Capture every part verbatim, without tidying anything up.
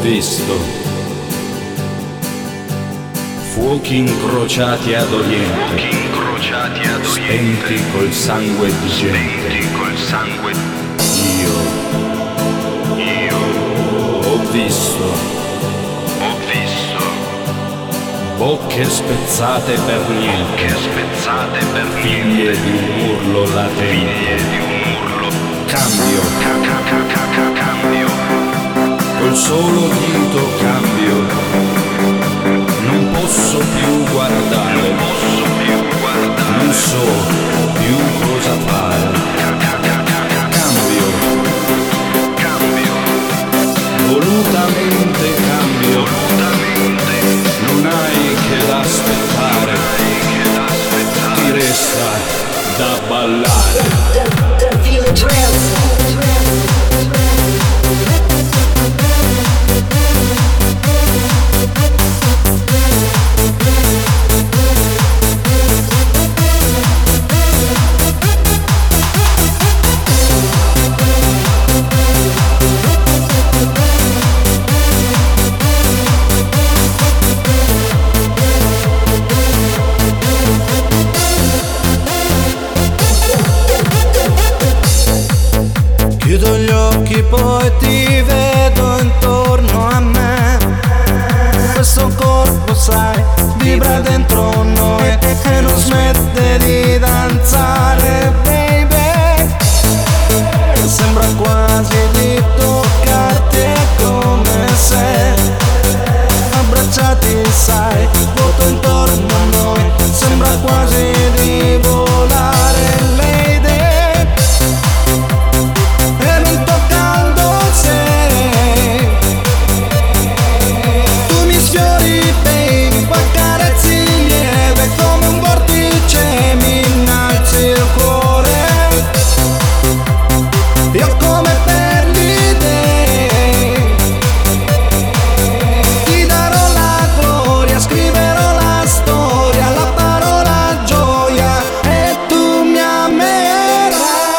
visto fuochi incrociati ad oriente, fuochi incrociati ad oriente, spenti col sangue di gente. spenti col sangue. Io, Io ho visto ho visto bocche spezzate per niente, che spezzate per figlie niente, di un urlo latente. figlie di un urlo. Cambio, Ca- ca- ca- ca- ca- cambio, col solo dito cambio. Non posso più guardare, non posso più guardare. non so più cosa fare. Ca- ca- ca- ca- ca- Cambio, cambio, volutamente cambio. volutamente. Non hai che da aspettare, Hai che da aspettare. ti resta da ballare. Feel the trance. Chiudo gli occhi poi ti vedo intorno a me. Questo corpo sai vibra dentro noi e non smette di danzare, baby. Sembra quasi di toccarti, è come se abbracciati sai, vuoto intorno a noi. Sembra quasi di volare, lady. Evento caldo sei, tu mi sfiori baby, poi carezzi lieve come un vortice, mi innalzi il cuore. Io come per l'idea ti darò la gloria, scriverò la storia, la parola gioia e tu mi amerai.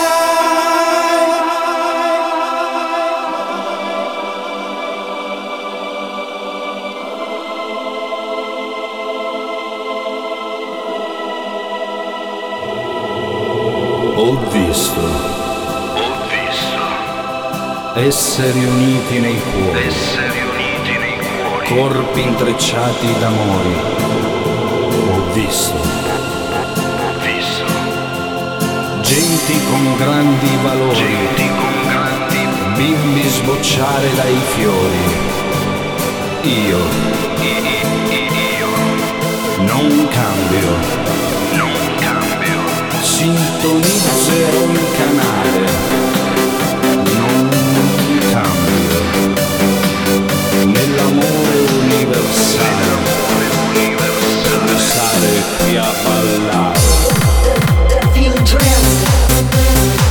Ho visto Ho visto esseri uniti nei cuori, esseri uniti nei cuori. corpi intrecciati d'amori. Ho visto Ho visto genti con grandi valori, genti con grandi. bimbi sbocciare dai fiori. Io I- i- io non cambio, non cambio. sintonizzerò il canale, non cambio, nell'amore universale, Universale. restare qui a ballare. Feel the trance.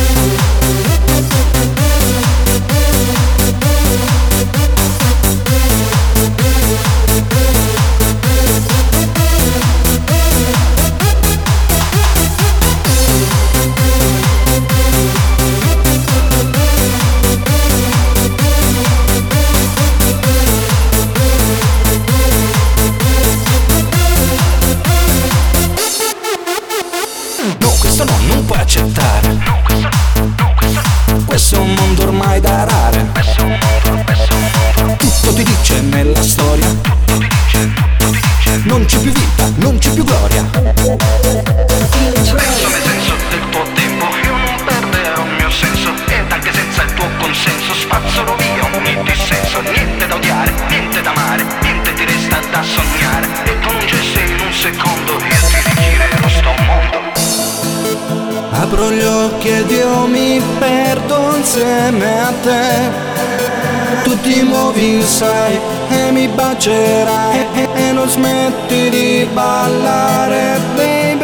No, questo no, non puoi accettare. No, questo no, no, questo no. Questo è un mondo ormai da rare. Questo è un mondo, questo è un mondo. Tutto ti dice nella storia. Tutto ti dice, tutto ti dice. Non c'è più vita, non c'è più gloria. Feel the Penso trance. nel senso del tuo tempo, io non perderò il mio senso. Ed anche senza il tuo consenso spazzolo via ogni dissenso. Niente da odiare, niente da amare, niente ti resta da sognare. E con un gesto in un secondo io ti rigirerò sto mondo. Apro gli occhi ed io mi perdo insieme a te. Tu ti muovi sai e mi bacerai e, e non smetti di ballare, baby.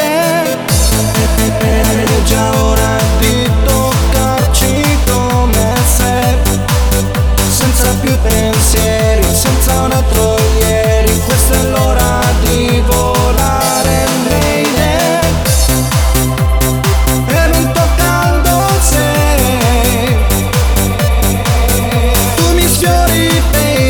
È già ora di toccarci come se, senza più pensieri, senza un altro ieri. Questa è l'ora di volare, lady. Evento caldo sei, tu mi sfiori baby.